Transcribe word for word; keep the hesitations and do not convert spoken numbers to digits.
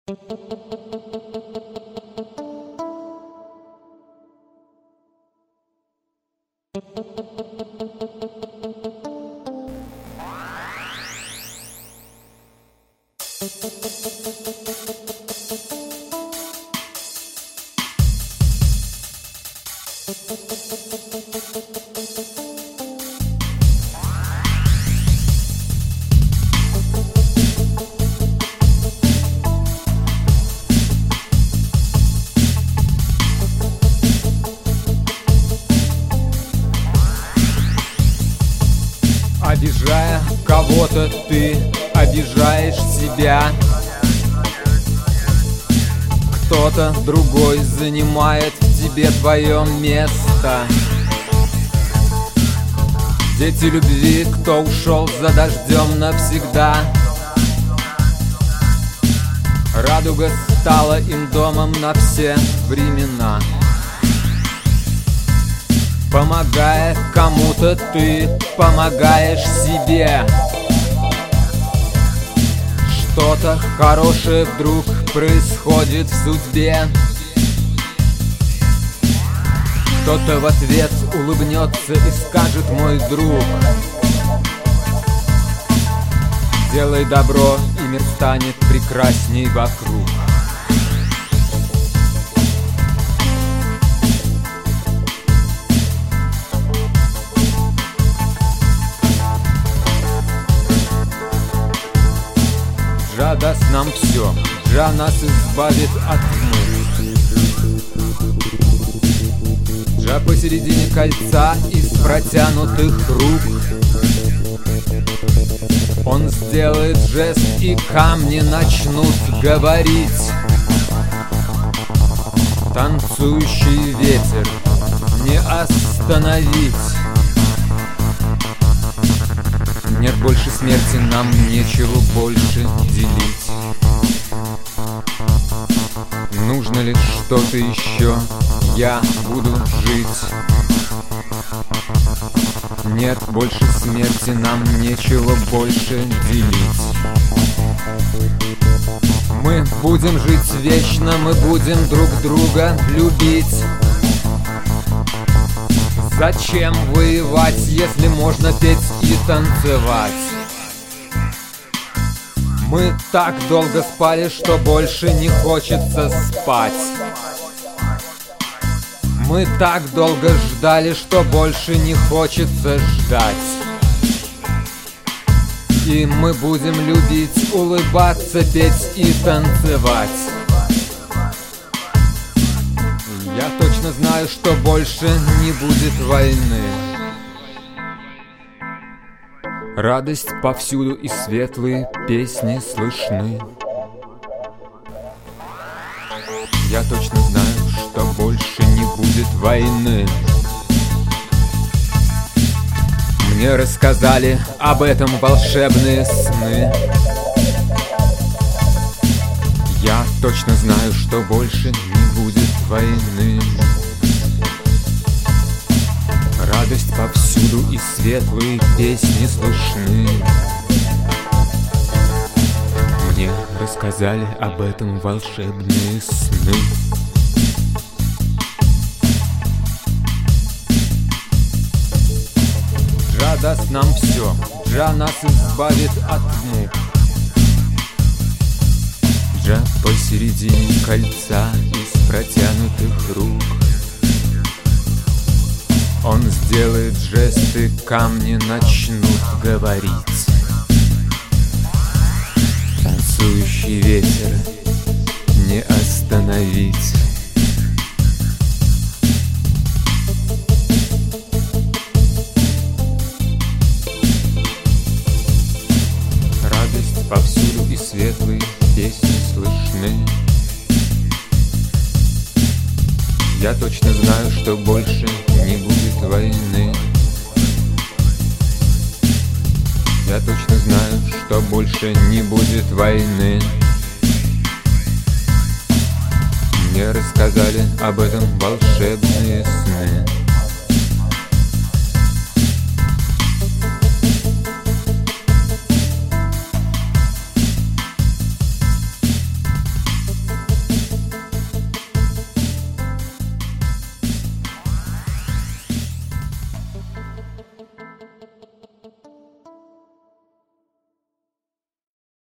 Обижая кого-то, ты обижаешь себя. Кто-то другой занимает в тебе твое место. Дети любви, кто ушел за дождем навсегда. Радуга стала им домом на все времена. Помогая кому-то, ты помогаешь себе. Что-то хорошее вдруг происходит в судьбе. Кто-то в ответ улыбнется и скажет: мой друг, делай добро, и мир станет прекрасней вокруг. Джа даст нам все, Джа нас избавит от тьмы. Джа посередине кольца из протянутых рук. Он сделает жест, и камни начнут говорить. Танцующий ветер не остановить. Нет больше смерти, нам нечего больше делить. Нужно ли что-то еще? Я буду жить. Нет больше смерти, нам нечего больше делить. Мы будем жить вечно, мы будем друг друга любить. Зачем воевать, если можно петь и танцевать? Мы так долго спали, что больше не хочется спать. Мы так долго ждали, что больше не хочется ждать. И мы будем любить, улыбаться, петь и танцевать. Я точно знаю, что больше не будет войны. Радость повсюду и светлые песни слышны. Я точно знаю, что больше не будет войны. Мне рассказали об этом волшебные сны. Я точно знаю, что больше не будет войны. Радость повсюду и светлые песни слышны. Мне рассказали об этом волшебные сны. Джа даст нам все, Джа нас избавит от мук. Джа посередине кольца из протянутых рук. Он сделает жесты, камни начнут говорить. Танцующий ветер не остановить. Радость повсюду и светлые песни слышны. Я точно знаю, что больше не будет войны. Я точно знаю, что больше не будет войны. Мне рассказали об этом волшебные сны.